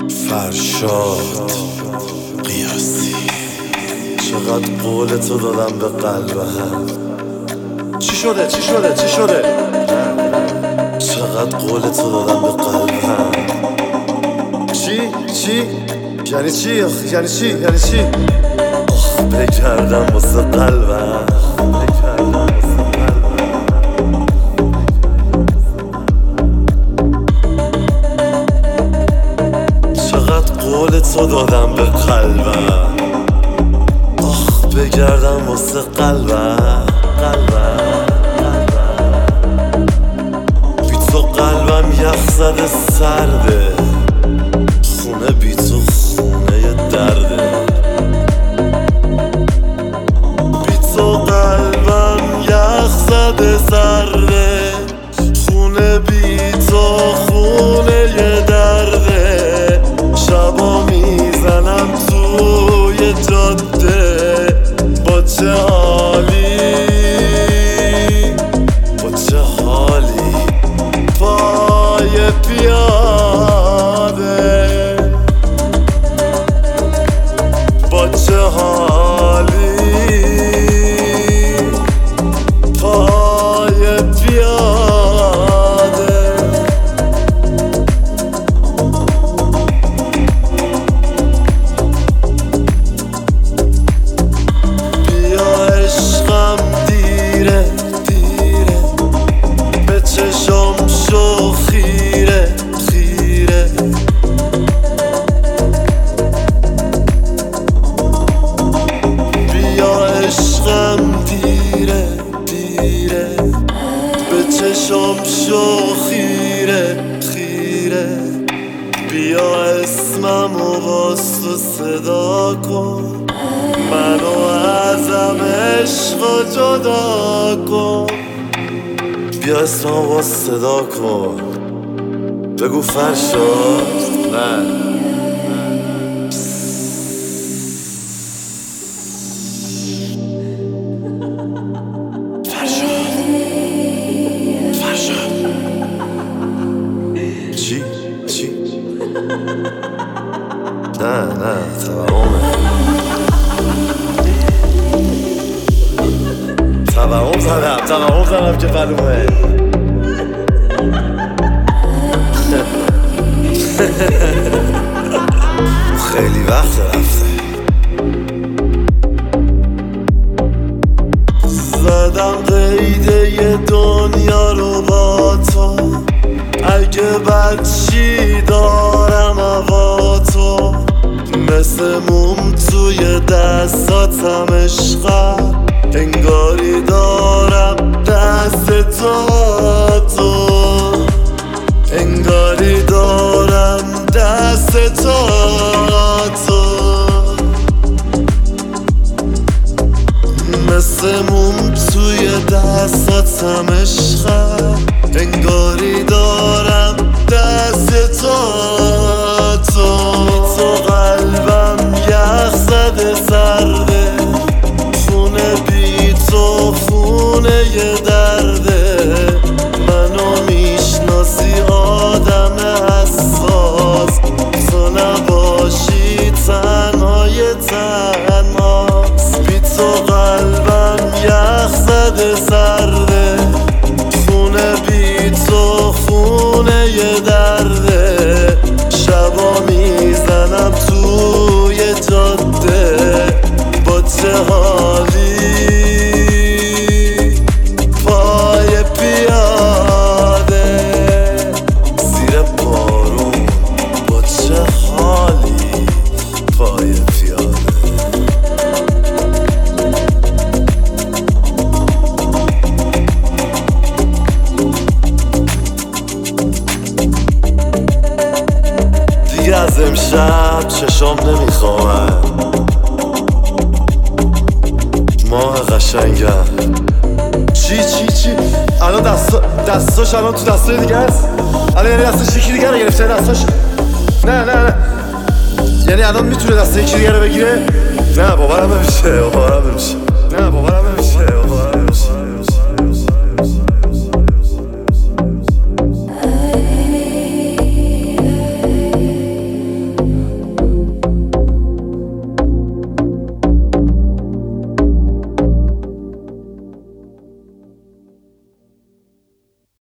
فرشاد قیاسی. چقدر قول تو دادم به قلب هم. چی شده؟ چقدر قول تو دادم به قلب هم. چی؟ یعنی چی؟ آخ بگردم واسه قلبم. چقدر قول تو دادم به قلبم. آخ بگردم واسه قلبم. بی تو قلبم یخ زده سرده. خونه بی تو خونه درده. بی تو قلبم یخ زده سرده. خونه بی تو خونه درده. شبا میزنم توی جاده با چه حالی پای پیاده. با چه حالی پای پیاده. بیا عشقم دیره به چشم شو خیره. بیا عشقم دیره به چشم شو خیره. بیا اسممو باز تو صدا کن. منو ازم عشقو جدا کن. بیا اسممو باز صدا کن. بگو فرشاد. نه فرشاد چی؟ نه توهم زدم که معلومه. خیلی وقت رفته. زدم قیده ی دنیا رو با تو. اگه بچی دارم هوا تو. مثل موم توی دستاتم عشقم. انگاری دارم دست تو. انگاری دارم دست تو. مثل موم توی دستاتم عشقم. انگاری دارم دست تو. تو قلبم یخ زده سرده. خونه بی تو خونه ی درده. منو میشناسی آدم حساس. تو نباشی تنهای تنهاست. بی تو قلبم یخ زده سرده. خونه بی تو خونه ی درده. شبا میزنم توی جاده با چه حالی پای پیاده. زیر بارون با چه حالی پای پیاده. دیگه از امشب چشام نمیخوامن. ماه قشنگم. چی الان دستاش الان تو دستای دیگه است. الان یعنی دستاش یکی دیگه رو گرفته. دستاش نه یعنی الان میتونه دست یکی دیگه رو بگیره. نه باورم نمیشه.